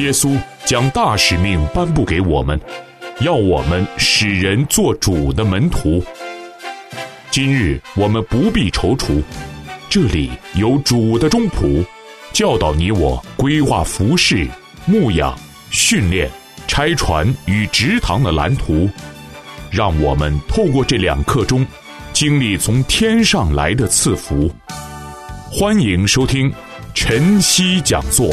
耶稣将大使命颁布给我们，要我们使人做主的门徒。今日我们不必踌躇，这里有主的中仆，教导你我规划服事、牧养、训练、拆船与植堂的蓝图，让我们透过这2课中经历从天上来的赐福。欢迎收听晨曦讲座。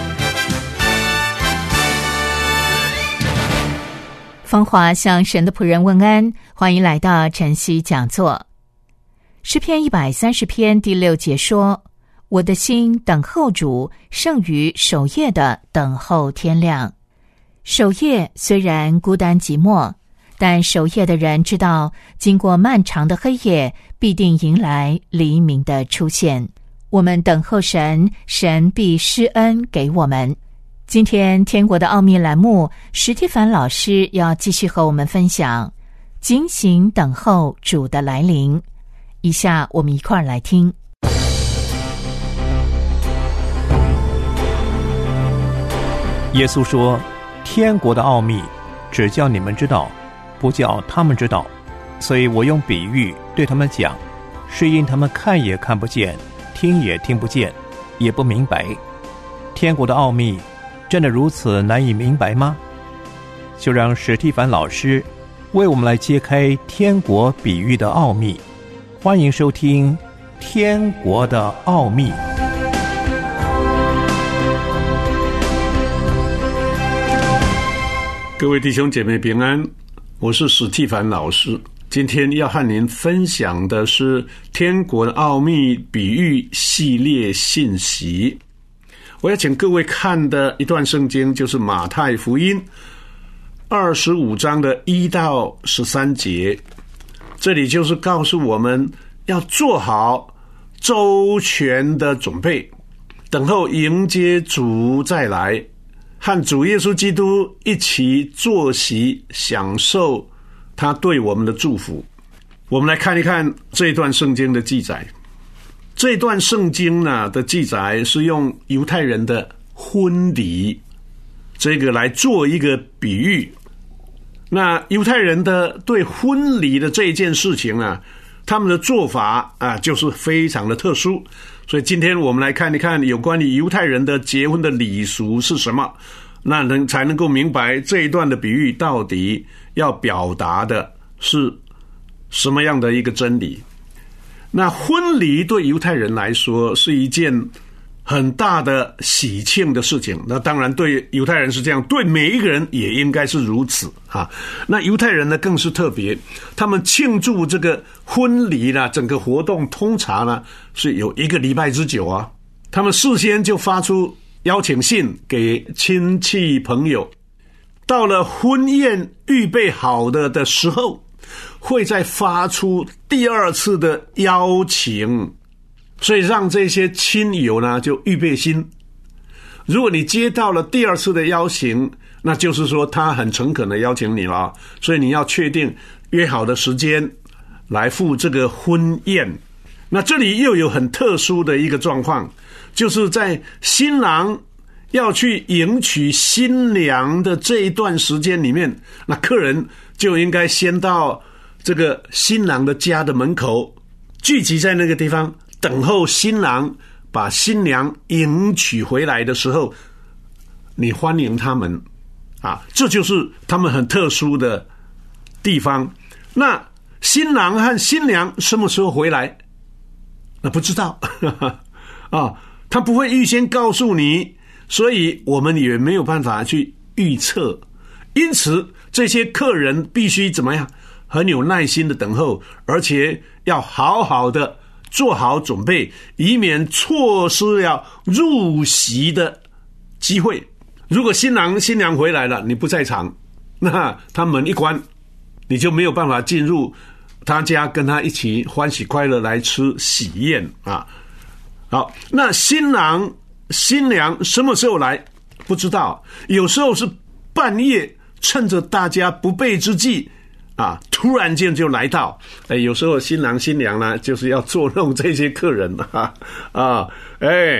芳华向神的仆人问安，欢迎来到晨曦讲座。诗篇130篇第6节说，我的心等候主，胜于守夜的等候天亮。守夜虽然孤单寂寞，但守夜的人知道，经过漫长的黑夜，必定迎来黎明的出现。我们等候神，神必施恩给我们。今天天国的奥秘栏目，史蒂凡老师要继续和我们分享警醒等候主的来临。以下我们一块儿来听。 耶稣说，天国的奥秘只叫你们知道，不叫他们知道，所以我用比喻对他们讲，是因他们看也看不见，听也听不见，也不明白。天国的奥秘真的如此难以明白吗？就让史蒂凡老师为我们来揭开天国比喻的奥秘。欢迎收听天国的奥秘。 各位弟兄姐妹平安，我是史蒂凡老师。今天要和您分享的是天国的奥秘比喻系列信息。我要请各位看的一段圣经，就是马太福音25章的1到13节。这里就是告诉我们要做好周全的准备，等候迎接主再来，和主耶稣基督一起坐席，享受他对我们的祝福。我们来看一看这一段圣经的记载。这段圣经呢的记载是用犹太人的婚礼这个来做一个比喻。那犹太人的对婚礼的这一件事情啊，他们的做法啊就是非常的特殊。所以今天我们来看一看有关于犹太人的结婚的礼俗是什么，那才能够明白这一段的比喻到底要表达的是什么样的一个真理。那婚礼对犹太人来说是一件很大的喜庆的事情，那当然对犹太人是这样，对每一个人也应该是如此啊。那犹太人呢更是特别，他们庆祝这个婚礼呢，整个活动通常呢是有1个礼拜之久啊。他们事先就发出邀请信给亲戚朋友，到了婚宴预备好的时候，会再发出第2次的邀请，所以让这些亲友呢就预备心。如果你接到了第2次的邀请，那就是说他很诚恳的邀请你了，所以你要确定约好的时间来赴这个婚宴。那这里又有很特殊的一个状况，就是在新郎要去迎娶新娘的这一段时间里面，那客人就应该先到这个新郎的家的门口，聚集在那个地方，等候新郎把新娘迎娶回来的时候，你欢迎他们啊，这就是他们很特殊的地方。那新郎和新娘什么时候回来？那不知道啊，他不会预先告诉你，所以我们也没有办法去预测。因此这些客人必须怎么样？很有耐心的等候，而且要好好的做好准备，以免错失了入席的机会。如果新郎新娘回来了，你不在场，那他门一关，你就没有办法进入他家跟他一起欢喜快乐来吃喜宴啊。好，那新郎新娘什么时候来不知道，有时候是半夜，趁着大家不备之际啊，突然间就来到。有时候新郎新娘呢就是要捉弄这些客人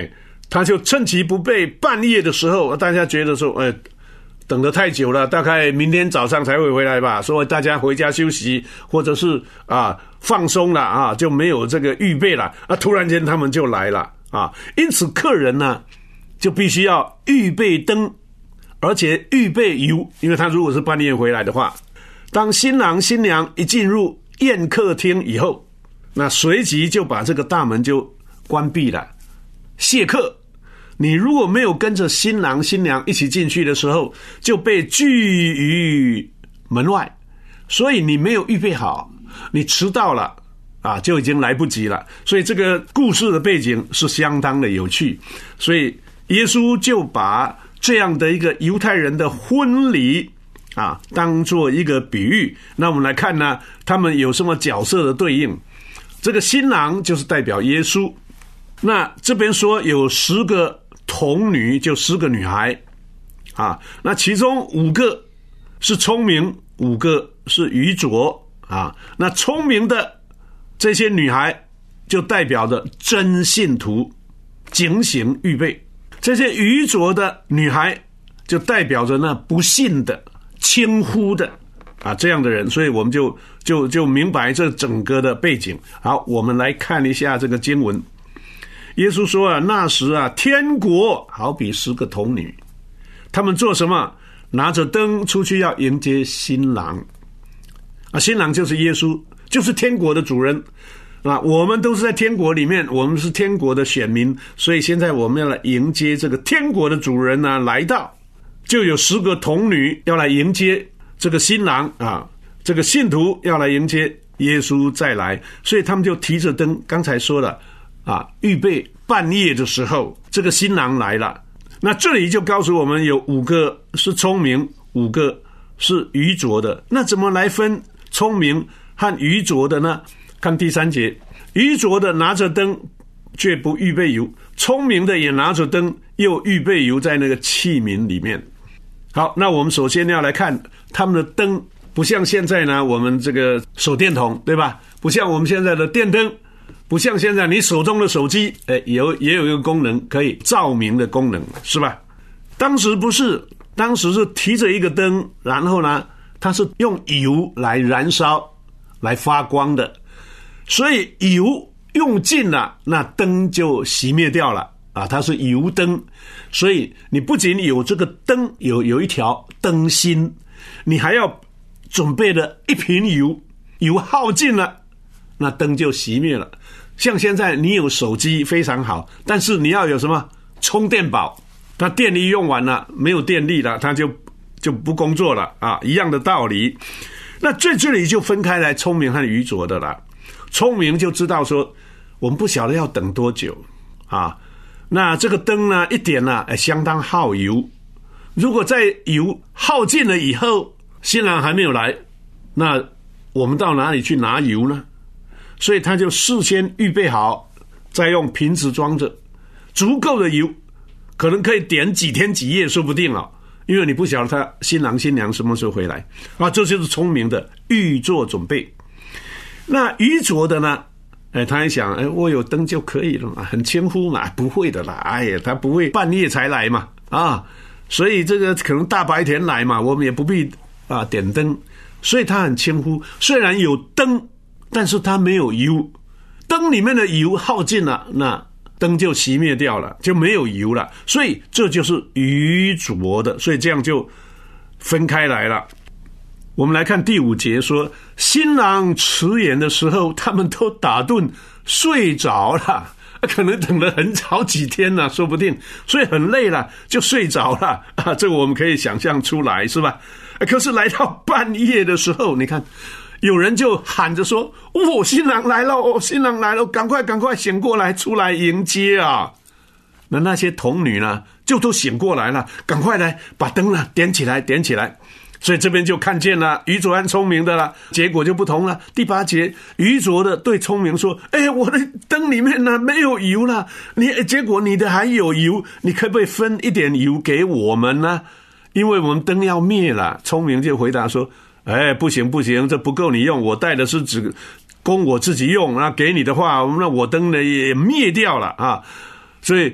他就趁其不备，半夜的时候，大家觉得说，等得太久了，大概明天早上才会回来吧，所以大家回家休息，或者是放松了就没有这个预备了突然间他们就来了因此客人呢就必须要预备灯，而且预备油，因为他如果是半夜回来的话，当新郎新娘一进入宴客厅以后，那随即就把这个大门就关闭了，谢客。你如果没有跟着新郎新娘一起进去的时候，就被拒于门外，所以你没有预备好，你迟到了就已经来不及了。所以这个故事的背景是相当的有趣，所以耶稣就把这样的一个犹太人的婚礼当做一个比喻。那我们来看呢，他们有什么角色的对应。这个新郎就是代表耶稣，那这边说有10个童女，就10个女孩那其中5个是聪明，5个是愚拙那聪明的这些女孩就代表着真信徒，警醒预备。这些愚拙的女孩就代表着那不信的、轻忽的这样的人。所以我们就明白这整个的背景。好，我们来看一下这个经文。耶稣说那时天国好比10个童女，他们做什么？拿着灯出去要迎接新郎新郎就是耶稣，就是天国的主人我们都是在天国里面，我们是天国的选民，所以现在我们要来迎接这个天国的主人来到，就有10个童女要来迎接这个新郎这个信徒要来迎接耶稣再来，所以他们就提着灯，刚才说了预备半夜的时候，这个新郎来了。那这里就告诉我们有5个是聪明，5个是愚拙的。那怎么来分聪明和愚拙的呢？看第3节，愚拙的拿着灯却不预备油，聪明的也拿着灯又预备油在那个器皿里面。好，那我们首先要来看他们的灯，不像现在呢我们这个手电筒，对吧？不像我们现在的电灯，不像现在你手中的手机也有一个功能可以照明的功能，是吧？当时不是，当时是提着一个灯，然后呢它是用油来燃烧来发光的，所以油用尽了，那灯就熄灭掉了它是油灯。所以你不仅有这个灯，有一条灯芯，你还要准备了一瓶油，油耗尽了，那灯就熄灭了。像现在你有手机非常好，但是你要有什么充电宝，它电力用完了，没有电力了，它就不工作了一样的道理。那这里就分开来聪明和愚拙的了。聪明就知道说我们不晓得要等多久那这个灯呢一点相当耗油，如果在油耗尽了以后，新郎还没有来，那我们到哪里去拿油呢？所以他就事先预备好，再用瓶子装着足够的油，可能可以点几天几夜说不定因为你不晓得他新郎新娘什么时候回来这就是聪明的预做准备。那愚拙的呢他还想我有灯就可以了嘛，很轻忽嘛，不会的啦，他不会半夜才来嘛所以这个可能大白天来嘛，我们也不必点灯，所以他很轻忽。虽然有灯，但是它没有油，灯里面的油耗尽了，那灯就熄灭掉了，就没有油了，所以这就是愚拙的，所以这样就分开来了。我们来看第5节说，新郎迟延的时候，他们都打盹睡着了，可能等了好几天了说不定，所以很累了就睡着了这个我们可以想象出来，是吧？可是来到半夜的时候，你看有人就喊着说新郎来了新郎来了，赶快醒过来出来迎接那些童女呢就都醒过来了，赶快来把灯点起来。所以这边就看见了愚拙和聪明的了，结果就不同了。第8节，愚拙的对聪明说我的灯里面呢没有油了，结果你的还有油，你可不可以分一点油给我们呢？因为我们灯要灭了。聪明就回答说不行，这不够你用，我带的是只供我自己用，那给你的话，那我灯呢也灭掉了所以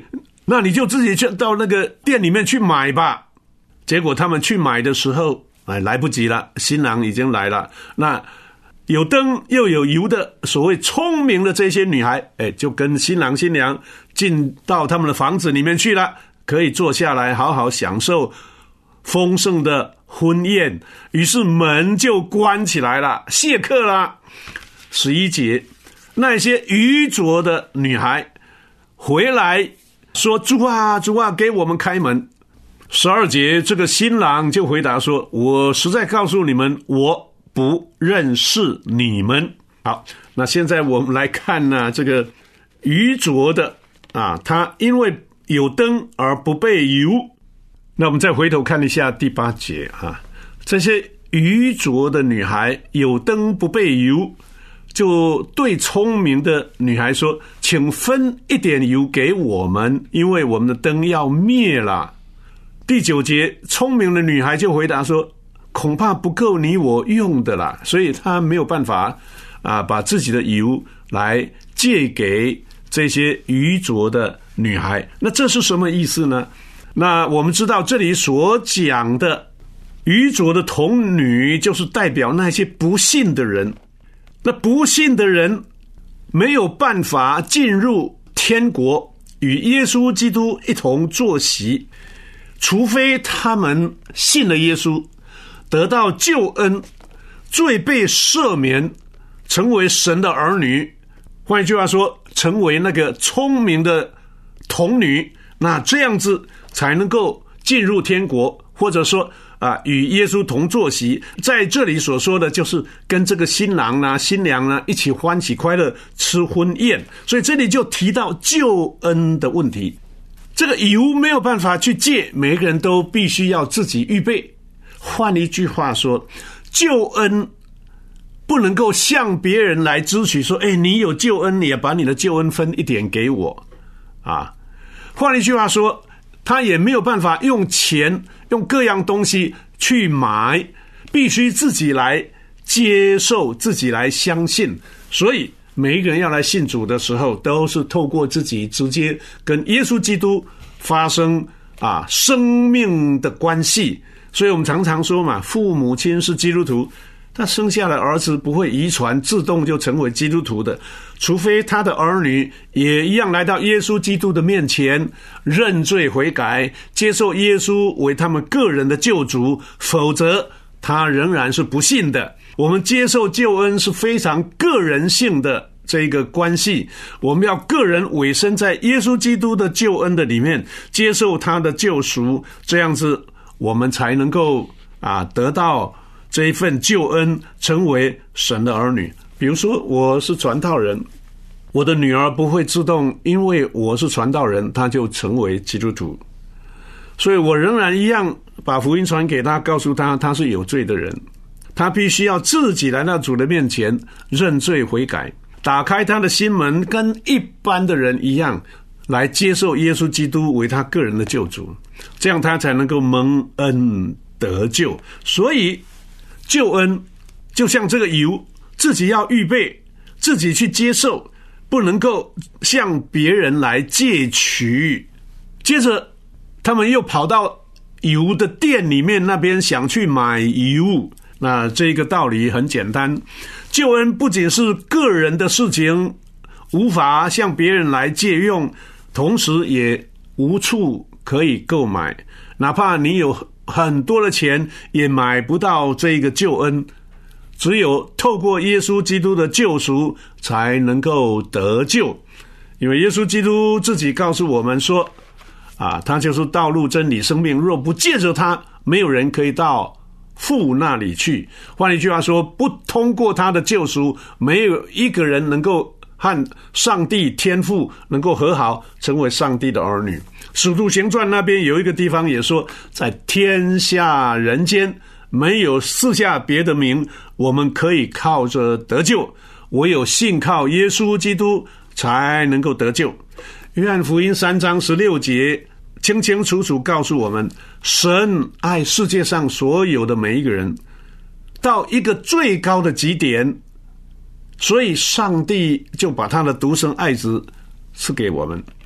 那你就自己去到那个店里面去买吧。结果他们去买的时候，来不及了，新郎已经来了。那有灯又有油的所谓聪明的这些女孩，就跟新郎新娘进到他们的房子里面去了，可以坐下来好好享受丰盛的婚宴。于是门就关起来了，谢客了。11节，那些愚拙的女孩回来说，主啊主啊，给我们开门。12节，这个新郎就回答说，我实在告诉你们，我不认识你们。好，那现在我们来看呢，这个愚拙的他因为有灯而不被油。那我们再回头看一下第8节这些愚拙的女孩有灯不被油，就对聪明的女孩说，请分一点油给我们，因为我们的灯要灭了。第9节，聪明的女孩就回答说，恐怕不够你我用的啦，所以她没有办法把自己的油来借给这些愚拙的女孩。那这是什么意思呢？那我们知道这里所讲的愚拙的童女，就是代表那些不信的人。那不信的人没有办法进入天国，与耶稣基督一同坐席，除非他们信了耶稣，得到救恩，罪被赦免，成为神的儿女。换一句话说，成为那个聪明的童女，那这样子才能够进入天国，或者说与耶稣同坐席。在这里所说的就是跟这个新郎新娘一起欢喜快乐吃婚宴。所以这里就提到救恩的问题。这个油没有办法去借，每个人都必须要自己预备。换一句话说，救恩不能够向别人来支取，说你有救恩，你也把你的救恩分一点给我换一句话说，他也没有办法用钱用各样东西去买，必须自己来接受，自己来相信。所以每一个人要来信主的时候，都是透过自己直接跟耶稣基督发生生命的关系。所以我们常常说嘛，父母亲是基督徒，他生下来儿子不会遗传自动就成为基督徒的，除非他的儿女也一样来到耶稣基督的面前，认罪悔改，接受耶稣为他们个人的救主，否则他仍然是不信的。我们接受救恩是非常个人性的这个关系，我们要个人委身在耶稣基督的救恩的里面，接受他的救赎，这样子我们才能够得到这一份救恩，成为神的儿女。比如说我是传道人，我的女儿不会自动因为我是传道人她就成为基督徒，所以我仍然一样把福音传给她，告诉她她是有罪的人，她必须要自己来到主的面前认罪悔改，打开她的心门，跟一般的人一样来接受耶稣基督为她个人的救主，这样她才能够蒙恩得救。所以救恩就像这个油，自己要预备，自己去接受，不能够向别人来借取。接着他们又跑到油的店里面那边想去买油。那这个道理很简单，救恩不仅是个人的事情，无法向别人来借用，同时也无处可以购买，哪怕你有很多的钱也买不到这个救恩，只有透过耶稣基督的救赎才能够得救。因为耶稣基督自己告诉我们说他就是道路真理生命，若不借着他，没有人可以到父那里去。换一句话说，不通过他的救赎，没有一个人能够和上帝天父能够和好，成为上帝的儿女。使徒行传那边有一个地方也说，在天下人间没有赐下别的名，我们可以靠着得救，唯有信靠耶稣基督才能够得救。约翰福音3章16节清清楚楚告诉我们，神爱世界上所有的每一个人到一个最高的极点，所以上帝就把他的独生爱子赐给我们。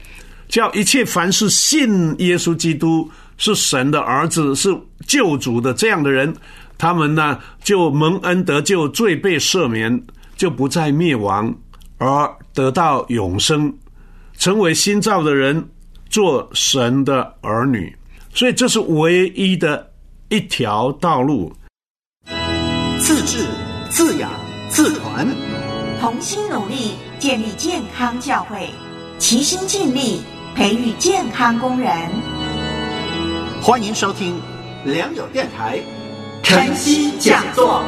叫一切凡是信耶稣基督是神的儿子，是救主的这样的人，他们呢就蒙恩得救，罪被赦免，就不再灭亡，而得到永生，成为新造的人，做神的儿女。所以这是唯一的一条道路。 自治、自养、自传， 同心努力建立健康教会，齐心尽力培育健康工人。 欢迎收听良友电台晨曦讲座。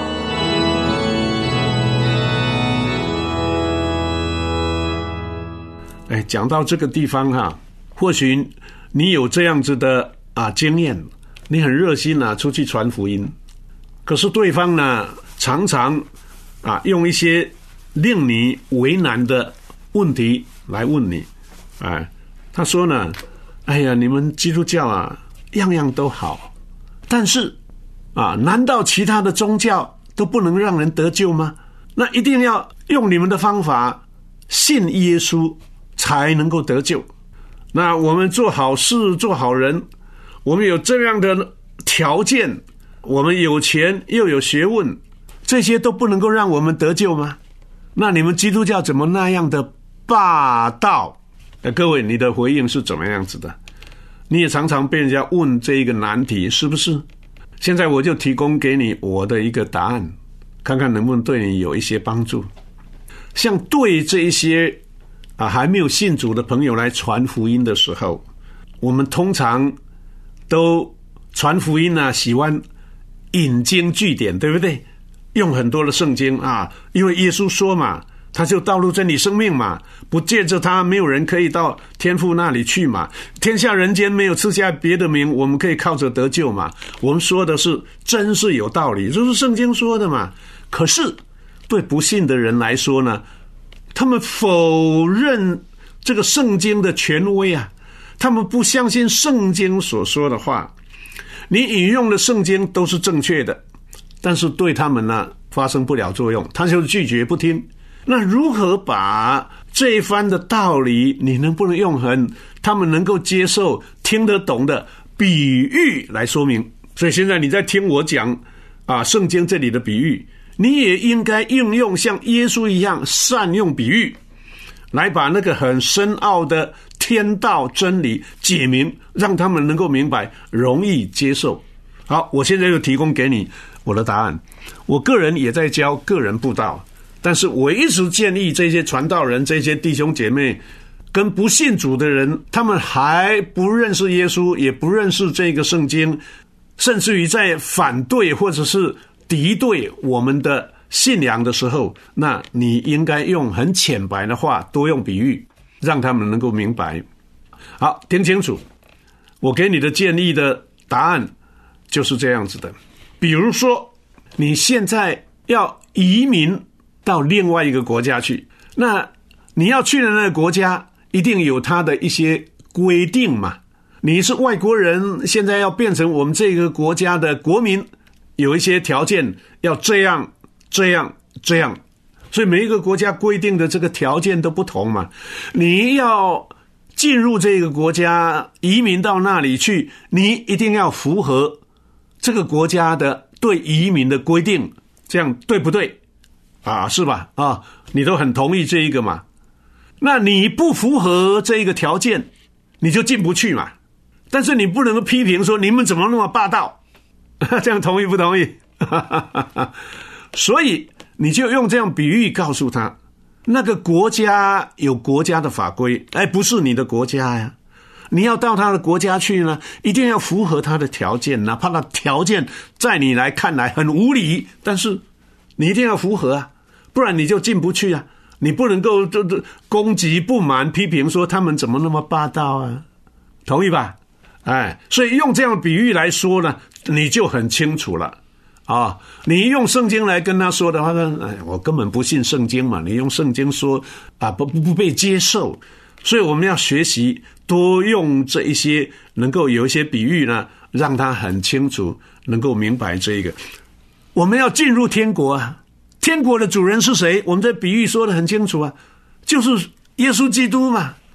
讲到这个地方哈，或许你有这样子的经验，你很热心出去传福音，可是对方呢常常用一些令你为难的问题来问你。他说呢，哎呀，你们基督教样样都好，但是难道其他的宗教都不能让人得救吗？那一定要用你们的方法信耶稣才能够得救。那我们做好事做好人，我们有这样的条件，我们有钱又有学问，这些都不能够让我们得救吗？那你们基督教怎么那样的霸道？各位，你的回应是怎么样子的？你也常常被人家问这一个难题，是不是？现在我就提供给你我的一个答案，看看能不能对你有一些帮助。像对这一些还没有信主的朋友来传福音的时候，我们通常都传福音喜欢引经据典，对不对？用很多的圣经因为耶稣说嘛，他就道路真理生命嘛，不借着他没有人可以到天父那里去嘛，天下人间没有赐下别的名我们可以靠着得救嘛。我们说的是真是有道理，这是圣经说的嘛。可是对不信的人来说呢，他们否认这个圣经的权威他们不相信圣经所说的话。你引用的圣经都是正确的，但是对他们呢发生不了作用，他就拒绝不听。那如何把这一番的道理，你能不能用他们能够接受听得懂的比喻来说明？所以现在你在听我讲圣经这里的比喻，你也应该应用像耶稣一样善用比喻，来把那个很深奥的天道真理解明，让他们能够明白，容易接受。好，我现在就提供给你我的答案。我个人也在教个人布道，但是我一直建议这些传道人，这些弟兄姐妹跟不信主的人，他们还不认识耶稣，也不认识这个圣经，甚至于在反对或者是敌对我们的信仰的时候，那你应该用很浅白的话，多用比喻，让他们能够明白。好，听清楚，我给你的建议的答案就是这样子的。比如说你现在要移民到另外一个国家去，那你要去的那个国家一定有它的一些规定嘛。你是外国人，现在要变成我们这个国家的国民，有一些条件要这样这样这样，所以每一个国家规定的这个条件都不同嘛。你要进入这个国家，移民到那里去，你一定要符合这个国家的对移民的规定，这样对不对是吧？你都很同意这一个嘛。那你不符合这一个条件，你就进不去嘛。但是你不能够批评说你们怎么那么霸道，这样同意不同意？所以你就用这样比喻告诉他，那个国家有国家的法规，不是你的国家呀。你要到他的国家去呢，一定要符合他的条件，哪怕那条件在你来看来很无理，但是你一定要符合不然你就进不去你不能够攻击不满批评说他们怎么那么霸道同意吧？所以用这样比喻来说呢，你就很清楚了你用圣经来跟他说的话呢，我根本不信圣经嘛，你用圣经说不被接受。所以我们要学习多用这一些，能够有一些比喻呢，让他很清楚能够明白这个。我们要进入天国天国的主人是谁？我们这比喻说得很清楚就是耶稣基督嘛。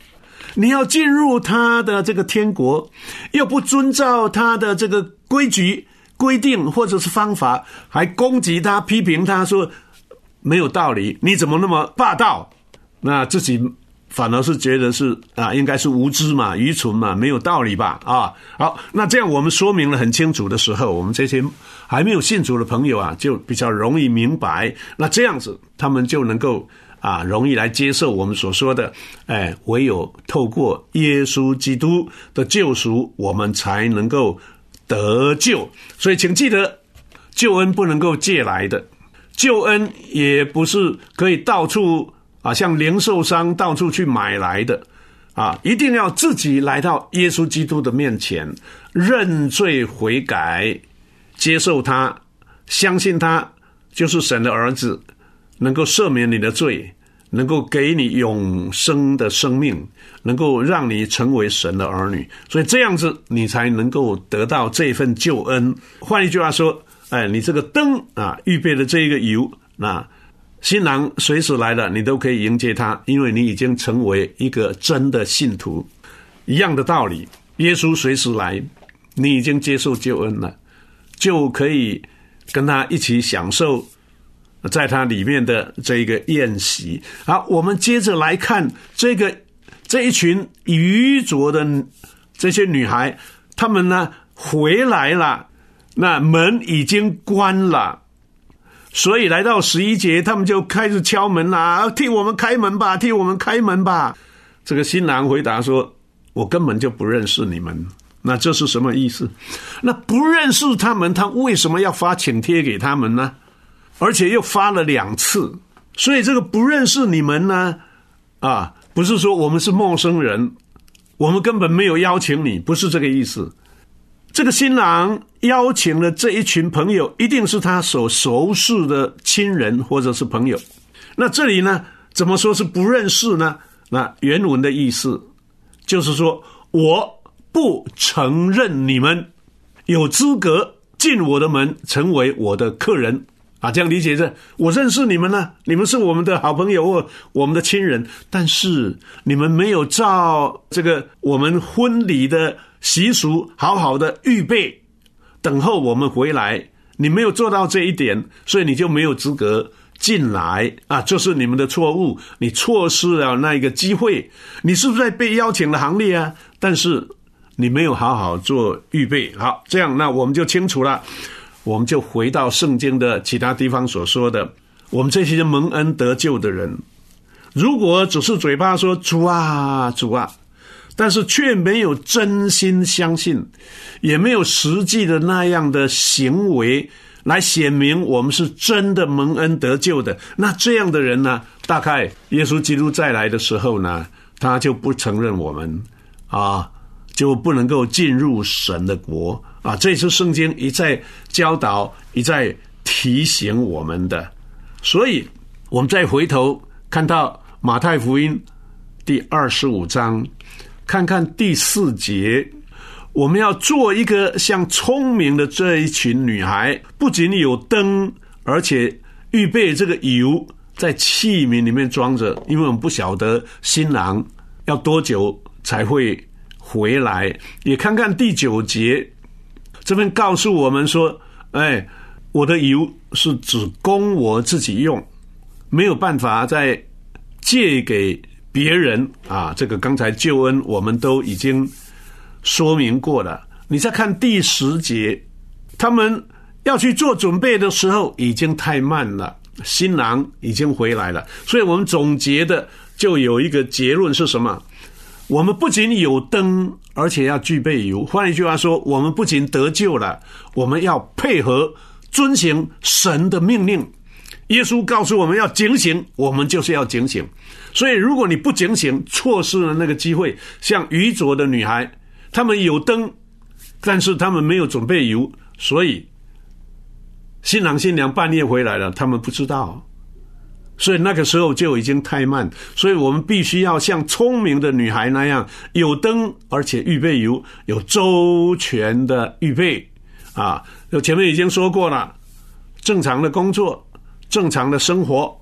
你要进入他的这个天国，又不遵照他的这个规矩规定或者是方法，还攻击他批评他说没有道理，你怎么那么霸道，那自己反而是觉得是应该是无知嘛，愚蠢嘛，没有道理吧好，那这样我们说明了很清楚的时候，我们这些还没有信主的朋友就比较容易明白，那这样子他们就能够容易来接受我们所说的唯有透过耶稣基督的救赎，我们才能够得救。所以请记得，救恩不能够借来的，救恩也不是可以到处像零售商到处去买来的一定要自己来到耶稣基督的面前，认罪悔改，接受他，相信他就是神的儿子，能够赦免你的罪，能够给你永生的生命，能够让你成为神的儿女，所以这样子你才能够得到这份救恩。换一句话说，你这个灯预备的这个油，那新郎随时来了，你都可以迎接他，因为你已经成为一个真的信徒。一样的道理，耶稣随时来，你已经接受救恩了，就可以跟他一起享受在他里面的这个宴席。好，我们接着来看这一群愚拙的这些女孩，她们呢回来了，那门已经关了，所以来到11节，他们就开始敲门啦，替我们开门吧，替我们开门吧。这个新郎回答说，我根本就不认识你们。那这是什么意思？那不认识他们，他为什么要发请帖给他们呢？而且又发了2次。所以这个不认识你们呢不是说我们是陌生人，我们根本没有邀请你，不是这个意思。这个新郎邀请了这一群朋友，一定是他所熟识的亲人或者是朋友。那这里呢，怎么说是不认识呢？那原文的意思就是说，我不承认你们有资格进我的门，成为我的客人这样理解着，我认识你们呢，你们是我们的好朋友或我们的亲人，但是你们没有照这个我们婚礼的习俗好好的预备等候我们回来，你没有做到这一点，所以你就没有资格进来这是你们的错误，你错失了那一个机会，你是不是在被邀请的行列但是你没有好好做预备。好，这样那我们就清楚了，我们就回到圣经的其他地方所说的，我们这些蒙恩得救的人，如果只是嘴巴说主啊主啊，但是却没有真心相信，也没有实际的那样的行为来显明我们是真的蒙恩得救的，那这样的人呢，大概耶稣基督再来的时候呢，他就不承认我们就不能够进入神的国这是圣经一再教导一再提醒我们的。所以我们再回头看到马太福音第25章，看看第4节，我们要做一个像聪明的这一群女孩，不仅有灯，而且预备这个油在器皿里面装着，因为我们不晓得新郎要多久才会回来。也看看第9节，这边告诉我们说，我的油是只供我自己用，没有办法再借给别人这个刚才救恩我们都已经说明过了。你再看第10节，他们要去做准备的时候已经太慢了，新郎已经回来了。所以我们总结的就有一个结论是什么？我们不仅有灯，而且要具备油。换一句话说，我们不仅得救了，我们要配合遵行神的命令。耶稣告诉我们要警醒，我们就是要警醒。所以如果你不警醒，错失了那个机会，像愚拙的女孩，她们有灯，但是她们没有准备油，所以新郎新娘半夜回来了，他们不知道，所以那个时候就已经太慢。所以我们必须要像聪明的女孩那样，有灯而且预备油，有周全的预备前面已经说过了，正常的工作，正常的生活，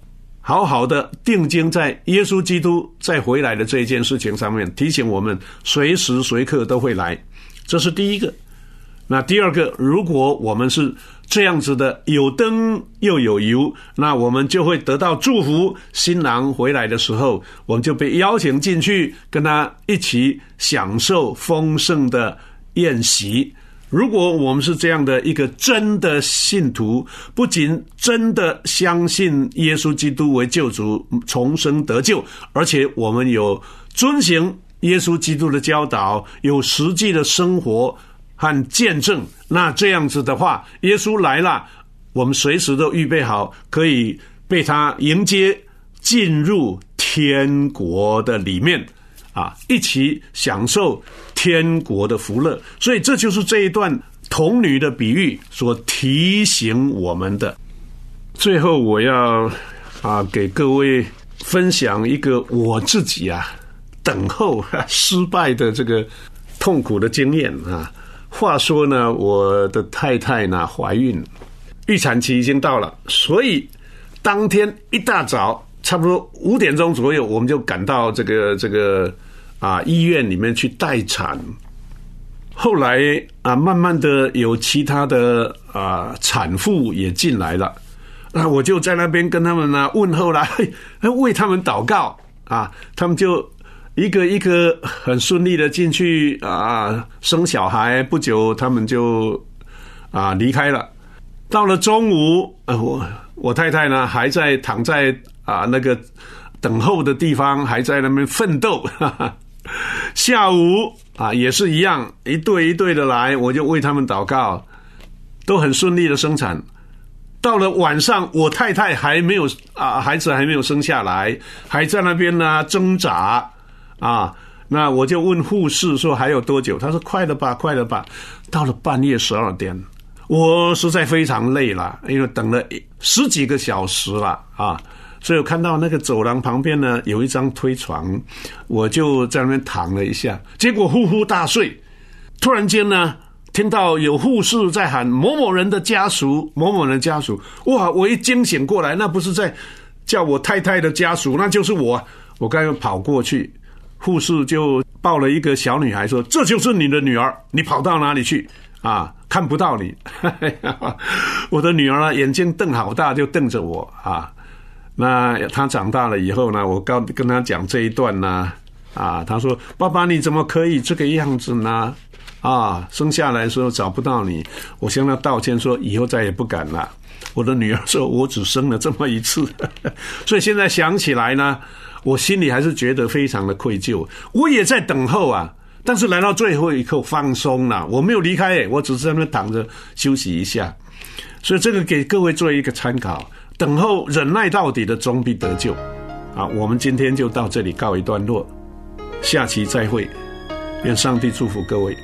好好的定睛在耶稣基督再回来的这一件事情上面，提醒我们随时随刻都会来，这是第一个。那第二个，如果我们是这样子的，有灯又有油，那我们就会得到祝福。新郎回来的时候，我们就被邀请进去，跟他一起享受丰盛的宴席。如果我们是这样的一个真的信徒，不仅真的相信耶稣基督为救主，重生得救，而且我们有遵行耶稣基督的教导，有实际的生活和见证，那这样子的话，耶稣来了，我们随时都预备好，可以被他迎接进入天国的里面一起享受天国的福乐。所以这就是这一段童女的比喻所提醒我们的。最后我要给各位分享一个我自己等候失败的这个痛苦的经验话说呢，我的太太呢怀孕，预产期已经到了，所以当天一大早差不多5点钟左右，我们就赶到这个医院里面去待产。后来慢慢的有其他的产妇也进来了，那我就在那边跟他们问候啦，为他们祷告他们就一个一个很顺利的进去生小孩，不久他们就离开了。到了中午我太太呢还在躺在那个等候的地方，还在那边奋斗下午也是一样，一对一对的来，我就为他们祷告，都很顺利的生产。到了晚上，我太太还没有孩子还没有生下来，还在那边挣扎那我就问护士说还有多久，他说快了吧。到了半夜12点，我实在非常累了，因为等了10几个小时了所以我看到那个走廊旁边呢有一张推床，我就在那边躺了一下，结果呼呼大睡。突然间呢听到有护士在喊某某人的家属，某某人家属，哇！我一惊醒过来，那不是在叫我太太的家属，那就是我。我刚刚跑过去，护士就抱了一个小女孩说：“这就是你的女儿，你跑到哪里去看不到你。”我的女儿呢，眼睛瞪好大，就瞪着我那她长大了以后呢，我跟她讲这一段呢她说：“爸爸，你怎么可以这个样子呢？生下来的时候找不到你。”我向她道歉说以后再也不敢了。我的女儿说我只生了这么一次所以现在想起来呢，我心里还是觉得非常的愧疚。我也在等候但是来到最后一刻放松了，我没有离开我只是在那边躺着休息一下。所以这个给各位做一个参考，等候忍耐到底的终必得救我们今天就到这里告一段落，下期再会，愿上帝祝福各位。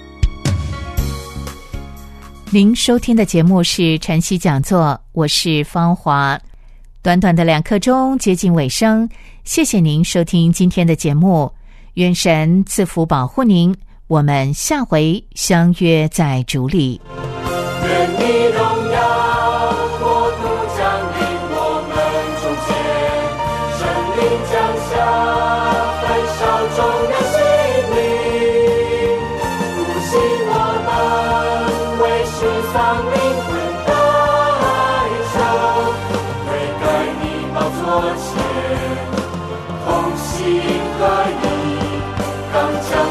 您收听的节目是晨曦讲座，我是芳华。短短的2刻钟接近尾声，谢谢您收听今天的节目，愿神赐福保护您，我们下回相约在主里。 愿你荣耀国度降临我们中间，圣灵降下焚烧众人心灵，复兴我们为世丧灵魂代赎，悔改你宝座前同心合一，刚强